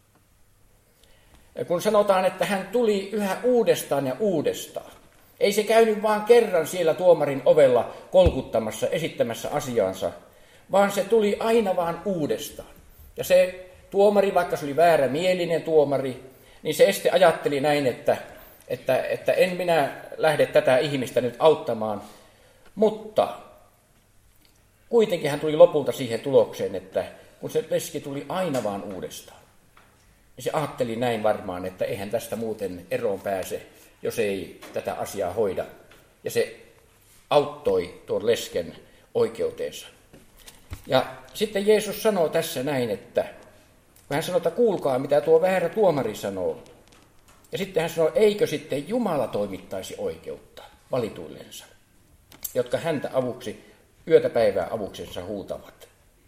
Kun sanotaan, että hän tuli yhä uudestaan ja uudestaan, ei se käynyt vaan kerran siellä tuomarin ovella kolkuttamassa, esittämässä asiaansa, vaan se tuli aina vaan uudestaan. Ja se tuomari, vaikka se oli väärämielinen tuomari, niin se este ajatteli näin, että, että, että en minä lähde tätä ihmistä nyt auttamaan, mutta kuitenkin hän tuli lopulta siihen tulokseen, että kun se leski tuli aina vaan uudestaan, niin se ajatteli näin varmaan, että eihän tästä muuten eroon pääse, jos ei tätä asiaa hoida. Ja se auttoi tuon lesken oikeuteensa. Ja sitten Jeesus sanoo tässä näin, että kun hän sanoo, että kuulkaa mitä tuo väärä tuomari sanoo. Ja sitten hän sanoo, eikö sitten Jumala toimittaisi oikeutta valituillensa, jotka häntä avuksi, yötä päivää avuksensa huutavat.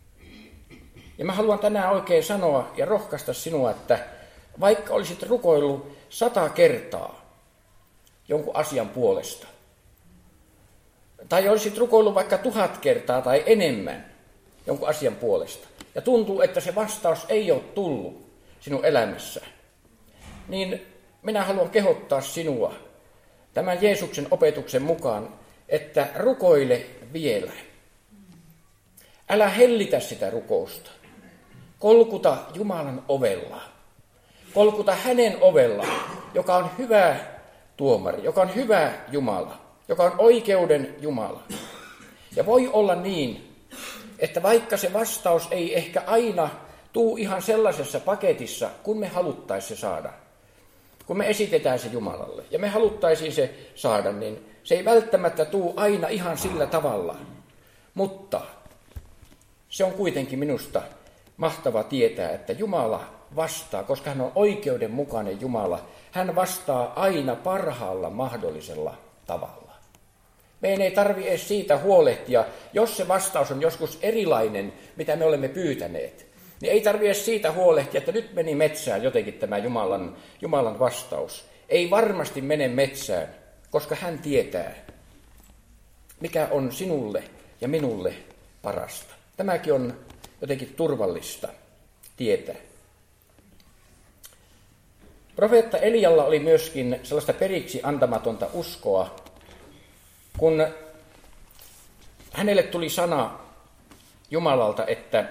Ja mä haluan tänään oikein sanoa ja rohkaista sinua, että vaikka olisit rukoillut sata kertaa jonkun asian puolesta, tai olisit rukoillut vaikka tuhat kertaa tai enemmän jonkun asian puolesta, ja tuntuu, että se vastaus ei ole tullut sinun elämässä, niin minä haluan kehottaa sinua tämän Jeesuksen opetuksen mukaan, että rukoile vielä. Älä hellitä sitä rukousta. Kolkuta Jumalan ovella. Kolkuta hänen ovellaan, joka on hyvä tuomari, joka on hyvä Jumala, joka on oikeuden Jumala. Ja voi olla niin, että vaikka se vastaus ei ehkä aina tuu ihan sellaisessa paketissa, kun me haluttaisiin se saada, kun me esitetään se Jumalalle ja me haluttaisiin se saada, niin se ei välttämättä tuu aina ihan sillä tavalla, mutta se on kuitenkin minusta mahtava tietää, että Jumala vastaa, koska hän on oikeudenmukainen Jumala, hän vastaa aina parhaalla mahdollisella tavalla. Meidän ei tarvitse edes siitä huolehtia, jos se vastaus on joskus erilainen, mitä me olemme pyytäneet. Niin ei tarvitse edes siitä huolehtia, että nyt meni metsään jotenkin tämä Jumalan, Jumalan vastaus. Ei varmasti mene metsään, koska hän tietää, mikä on sinulle ja minulle parasta. Tämäkin on jotenkin turvallista tietää. Profeetta Elialla oli myöskin sellaista periksi antamatonta uskoa, kun hänelle tuli sana Jumalalta, että,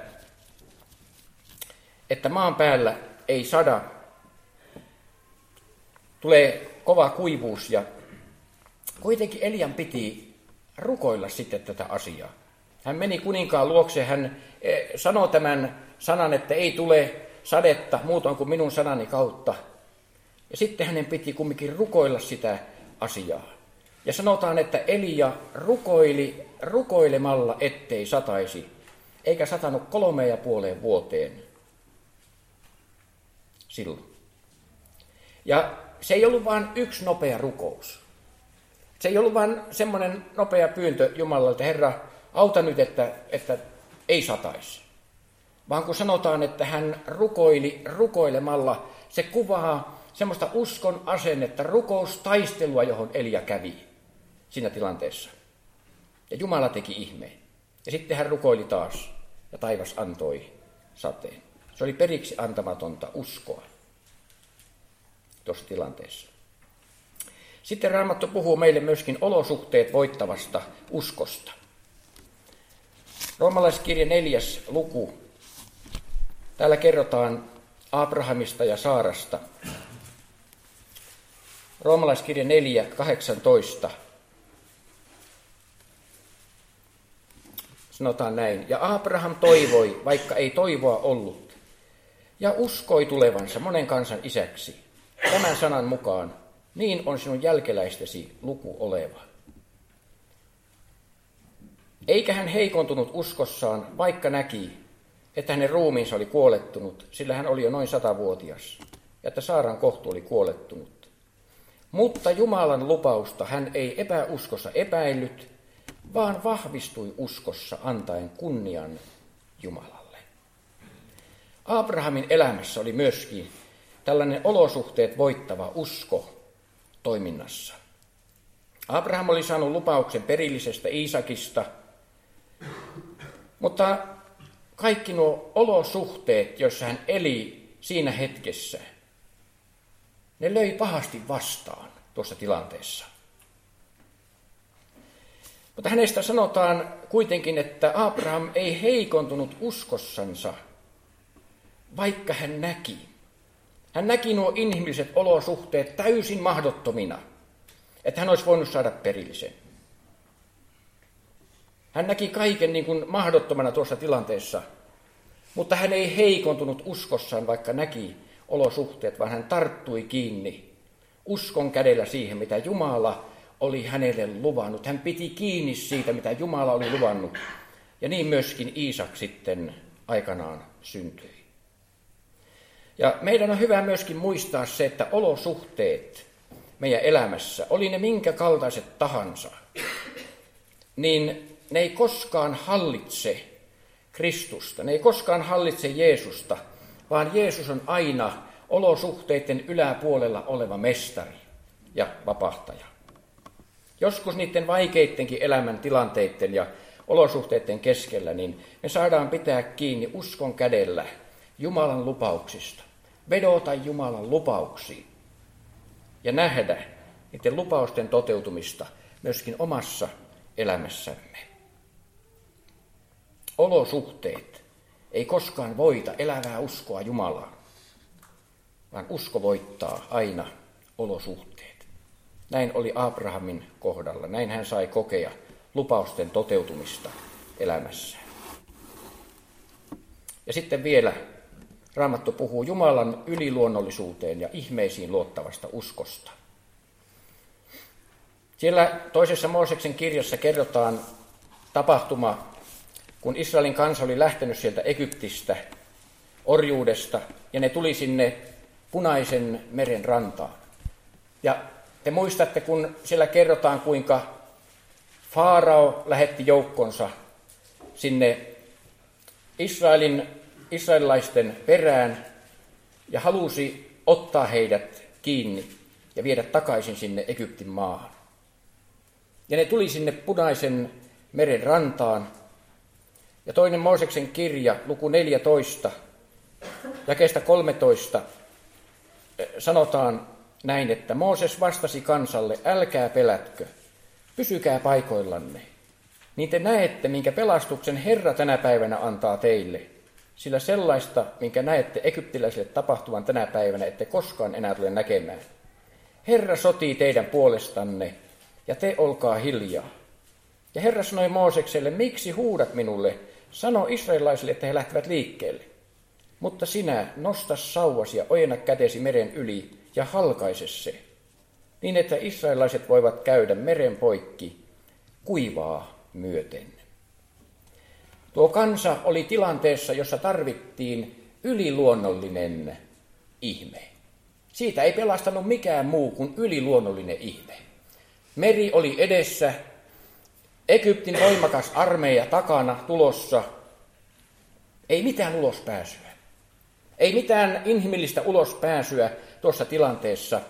että maan päällä ei sada, tulee kova kuivuus, ja kuitenkin Elian piti rukoilla sitten tätä asiaa. Hän meni kuninkaan luokse, hän sanoi tämän sanan, että ei tule sadetta muutoin kuin minun sanani kautta. Ja sitten hänen piti kumminkin rukoilla sitä asiaa. Ja sanotaan, että Elia rukoili rukoilemalla, ettei sataisi, eikä satanut kolmeen ja puoleen vuoteen silloin. Ja se ei ollut vain yksi nopea rukous. Se ei ollut vain semmoinen nopea pyyntö Jumalalta, että Herra, auta nyt, että, että ei sataisi. Vaan kun sanotaan, että hän rukoili rukoilemalla, se kuvaa semmoista uskon asennetta, rukoustaistelua, johon Elia kävi siinä tilanteessa. Ja Jumala teki ihmeen. Ja sitten hän rukoili taas ja taivas antoi sateen. Se oli periksi antamatonta uskoa tuossa tilanteessa. Sitten Raamattu puhuu meille myöskin olosuhteet voittavasta uskosta. Roomalaiskirje neljäs luku. Täällä kerrotaan Abrahamista ja Saarasta. Roomalaiskirje neljä kahdeksantoista. Sanotaan näin. Ja Abraham toivoi, vaikka ei toivoa ollut, ja uskoi tulevansa monen kansan isäksi. Tämän sanan mukaan, niin on sinun jälkeläistesi luku oleva. Eikä hän heikontunut uskossaan, vaikka näki, että hänen ruumiinsa oli kuolettunut, sillä hän oli jo noin satavuotias, ja että Saaran kohtu oli kuolettunut. Mutta Jumalan lupausta hän ei epäuskossa epäillyt, vaan vahvistui uskossa antaen kunnian Jumalalle. Abrahamin elämässä oli myöskin tällainen olosuhteet voittava usko toiminnassa. Abraham oli saanut lupauksen perillisestä Iisakista, mutta kaikki nuo olosuhteet, joissa hän eli siinä hetkessä, ne löi pahasti vastaan tuossa tilanteessa. Mutta hänestä sanotaan kuitenkin, että Abraham ei heikontunut uskossansa, vaikka hän näki. Hän näki nuo inhimilliset olosuhteet täysin mahdottomina, että hän olisi voinut saada perillisen. Hän näki kaiken niin kuin mahdottomana tuossa tilanteessa, mutta hän ei heikontunut uskossaan, vaikka näki olosuhteet, vaan hän tarttui kiinni uskon kädellä siihen, mitä Jumala oli hänelle luvannut. Hän piti kiinni siitä, mitä Jumala oli luvannut. Ja niin myöskin Iisak sitten aikanaan syntyi. Ja meidän on hyvä myöskin muistaa se, että olosuhteet meidän elämässä, oli ne minkä kaltaiset tahansa, niin ne ei koskaan hallitse Kristusta, ne ei koskaan hallitse Jeesusta, vaan Jeesus on aina olosuhteiden yläpuolella oleva mestari ja vapahtaja. Joskus niiden vaikeittenkin elämän tilanteiden ja olosuhteiden keskellä, niin me saadaan pitää kiinni uskon kädellä Jumalan lupauksista, vedota Jumalan lupauksiin ja nähdä niiden lupausten toteutumista myöskin omassa elämässämme. Olosuhteet ei koskaan voita elävää uskoa Jumalaan, vaan usko voittaa aina olosuhteet. Näin oli Abrahamin kohdalla. Näin hän sai kokea lupausten toteutumista elämässään. Ja sitten vielä Raamattu puhuu Jumalan yliluonnollisuuteen ja ihmeisiin luottavasta uskosta. Siellä toisessa Mooseksen kirjassa kerrotaan tapahtuma, kun Israelin kansa oli lähtenyt sieltä Egyptistä, orjuudesta, ja ne tuli sinne Punaisen meren rantaan. Ja te muistatte, kun siellä kerrotaan, kuinka Faarao lähetti joukkonsa sinne Israelin, israelilaisten perään ja halusi ottaa heidät kiinni ja viedä takaisin sinne Egyptin maahan. Ja ne tuli sinne Punaisen meren rantaan. Ja toinen Mooseksen kirja, luku neljätoista, jakeesta kolmetoista, sanotaan näin, että Mooses vastasi kansalle, älkää pelätkö, pysykää paikoillanne, niin te näette, minkä pelastuksen Herra tänä päivänä antaa teille, sillä sellaista, minkä näette egyptiläisille tapahtuvan tänä päivänä, ette koskaan enää tule näkemään. Herra sotii teidän puolestanne, ja te olkaa hiljaa. Ja Herra sanoi Moosekselle, miksi huudat minulle, sano israelilaisille, että he lähtevät liikkeelle. Mutta sinä nosta sauvasi ja ojenna kätesi meren yli ja halkaise se, niin että israelilaiset voivat käydä meren poikki kuivaa myöten. Tuo kansa oli tilanteessa, jossa tarvittiin yliluonnollinen ihme. Siitä ei pelastanut mikään muu kuin yliluonnollinen ihme. Meri oli edessä, Egyptin voimakas armeija takana tulossa, ei mitään ulospääsyä. Ei mitään inhimillistä ulospääsyä tuossa tilanteessa.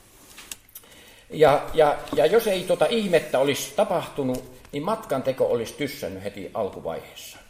Ja, ja, ja jos ei tuota ihmettä olisi tapahtunut, niin matkanteko olisi tyssännyt heti alkuvaiheessa.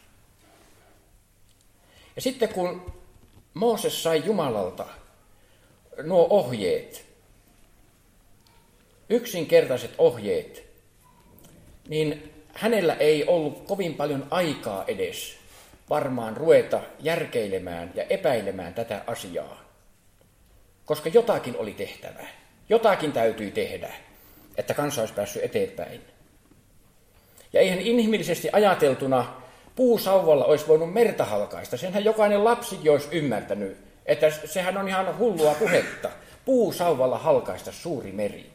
Ja sitten kun Mooses sai Jumalalta nuo ohjeet, yksinkertaiset ohjeet, niin hänellä ei ollut kovin paljon aikaa edes varmaan ruveta järkeilemään ja epäilemään tätä asiaa, koska jotakin oli tehtävä, jotakin täytyi tehdä, että kansa olisi päässyt eteenpäin. Ja eihän inhimillisesti ajateltuna puusauvalla olisi voinut merta halkaista, senhän jokainen lapsikin olisi ymmärtänyt, että sehän on ihan hullua puhetta, puusauvalla halkaista suuri meri.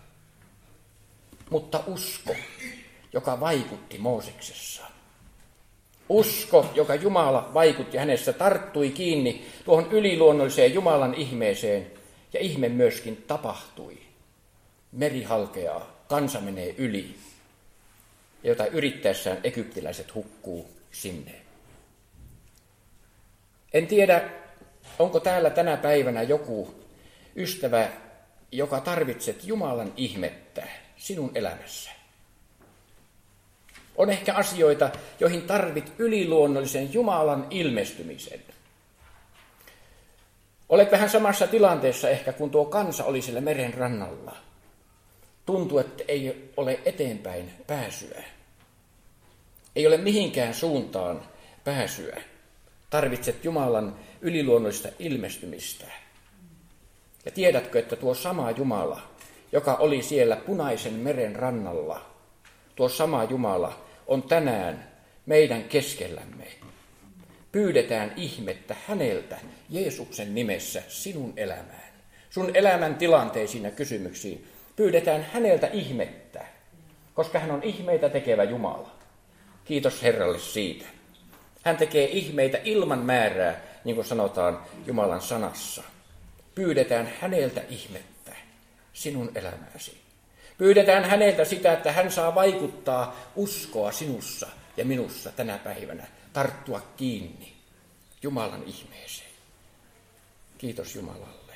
Mutta usko, joka vaikutti Mooseksessa. Usko, joka Jumala vaikutti hänessä, tarttui kiinni tuohon yliluonnolliseen Jumalan ihmeeseen, ja ihme myöskin tapahtui. Meri halkeaa, kansa menee yli, jota yrittäessään egyptiläiset hukkuu sinne. En tiedä, onko täällä tänä päivänä joku ystävä, joka tarvitset Jumalan ihmettä sinun elämässä. On ehkä asioita, joihin tarvit yliluonnollisen Jumalan ilmestymisen. Olet vähän samassa tilanteessa ehkä, kun tuo kansa oli siellä meren rannalla. Tuntuu, että ei ole eteenpäin pääsyä. Ei ole mihinkään suuntaan pääsyä. Tarvitset Jumalan yliluonnollista ilmestymistä. Ja tiedätkö, että tuo sama Jumala, joka oli siellä Punaisen meren rannalla, tuo sama Jumala on tänään meidän keskellämme. Pyydetään ihmettä häneltä Jeesuksen nimessä sinun elämään. Sun elämän tilanteisiin ja kysymyksiin pyydetään häneltä ihmettä, koska hän on ihmeitä tekevä Jumala. Kiitos Herralle siitä. Hän tekee ihmeitä ilman määrää, niin kuin sanotaan Jumalan sanassa. Pyydetään häneltä ihmettä sinun elämääsi. Pyydetään häneltä sitä, että hän saa vaikuttaa uskoa sinussa ja minussa tänä päivänä, tarttua kiinni Jumalan ihmeeseen. Kiitos Jumalalle.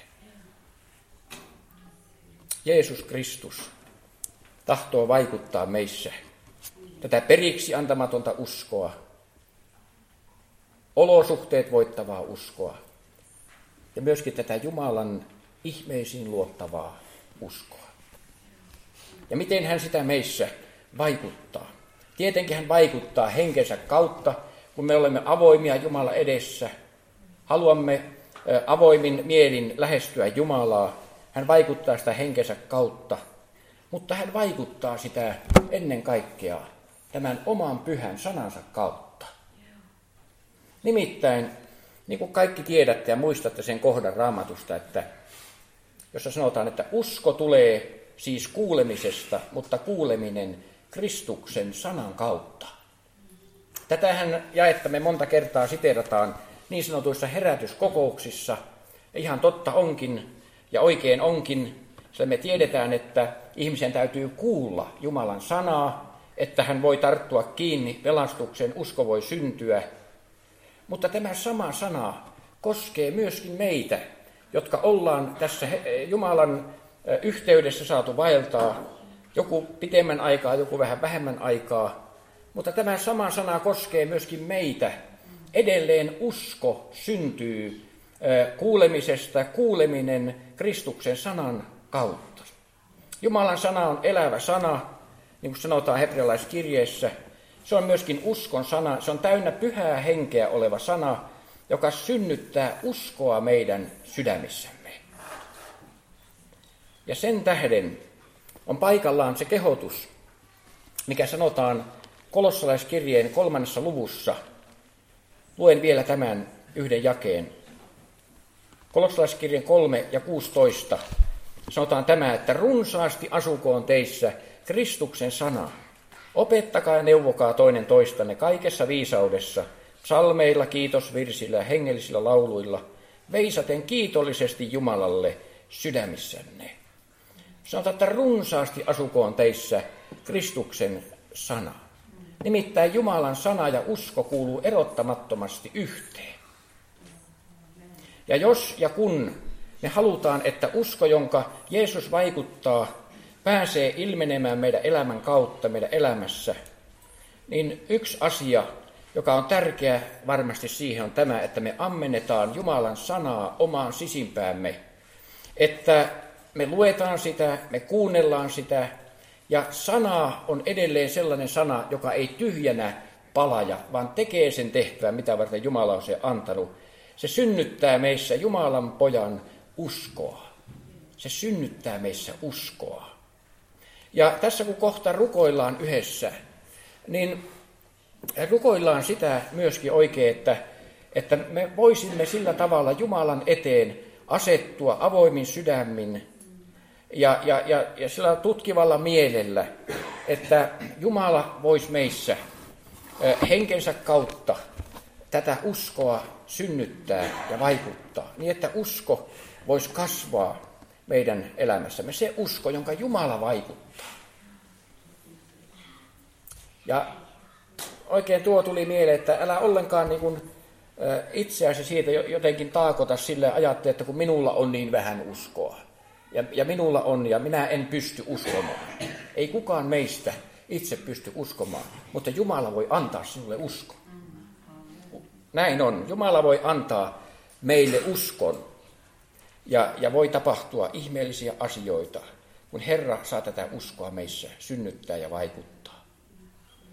Jeesus Kristus tahtoo vaikuttaa meissä tätä periksi antamatonta uskoa, olosuhteet voittavaa uskoa ja myöskin tätä Jumalan ihmeisiin luottavaa uskoa. Ja miten hän sitä meissä vaikuttaa? Tietenkin hän vaikuttaa henkensä kautta, kun me olemme avoimia Jumala edessä. Haluamme avoimin mielin lähestyä Jumalaa. Hän vaikuttaa sitä henkensä kautta, mutta hän vaikuttaa sitä ennen kaikkea tämän oman pyhän sanansa kautta. Nimittäin, niin kuin kaikki tiedätte ja muistatte sen kohdan Raamatusta, että jossa sanotaan, että usko tulee siis kuulemisesta, mutta kuuleminen Kristuksen sanan kautta. Tätähän jaetta me monta kertaa siteerataan niin sanotuissa herätyskokouksissa. Ihan totta onkin ja oikein onkin, sillä me tiedetään, että ihmisen täytyy kuulla Jumalan sanaa, että hän voi tarttua kiinni pelastukseen, usko voi syntyä. Mutta tämä sama sana koskee myöskin meitä, jotka ollaan tässä Jumalan yhteydessä saatu vaeltaa, joku pitemmän aikaa, joku vähän vähemmän aikaa. Mutta tämä sama sana koskee myöskin meitä. Edelleen usko syntyy kuulemisesta, kuuleminen Kristuksen sanan kautta. Jumalan sana on elävä sana, niin kuin sanotaan hebrealaiskirjeessä. Se on myöskin uskon sana, se on täynnä pyhää henkeä oleva sana, joka synnyttää uskoa meidän sydämissämme. Ja sen tähden on paikallaan se kehotus, mikä sanotaan kolossalaiskirjeen kolmannessa luvussa. Luen vielä tämän yhden jakeen. Kolossalaiskirjeen kolme ja kuusitoista sanotaan tämä, että runsaasti asukoon teissä Kristuksen sana. Opettakaa ja neuvokaa toinen toistanne kaikessa viisaudessa, psalmeilla, kiitosvirsillä ja hengellisillä lauluilla, veisaten kiitollisesti Jumalalle sydämissänne. Sanotaan, että runsaasti asukoon teissä Kristuksen sana. Nimittäin Jumalan sana ja usko kuuluu erottamattomasti yhteen. Ja jos ja kun me halutaan, että usko, jonka Jeesus vaikuttaa, pääsee ilmenemään meidän elämän kautta, meidän elämässä, niin yksi asia, joka on tärkeä varmasti siihen, on tämä, että me ammennetaan Jumalan sanaa omaan sisimpäämme, että me luetaan sitä, me kuunnellaan sitä, ja sana on edelleen sellainen sana, joka ei tyhjänä palaja, vaan tekee sen tehtävän, mitä varten Jumala on se antanut. Se synnyttää meissä Jumalan pojan uskoa. Se synnyttää meissä uskoa. Ja tässä kun kohta rukoillaan yhdessä, niin rukoillaan sitä myöskin oikein, että, että me voisimme sillä tavalla Jumalan eteen asettua avoimin sydämin ja, ja, ja, ja sillä tutkivalla mielellä, että Jumala voisi meissä henkensä kautta tätä uskoa synnyttää ja vaikuttaa, niin että usko voisi kasvaa meidän elämässämme. Se usko, jonka Jumala vaikuttaa. Ja oikein tuo tuli mieleen, että älä ollenkaan niin kuin itseäsi siitä jotenkin taakota sille ajattele, että kun minulla on niin vähän uskoa. Ja, ja minulla on ja minä en pysty uskomaan. Ei kukaan meistä itse pysty uskomaan, mutta Jumala voi antaa sinulle uskon. Näin on. Jumala voi antaa meille uskon ja, ja voi tapahtua ihmeellisiä asioita, kun Herra saa tätä uskoa meissä synnyttää ja vaikuttaa.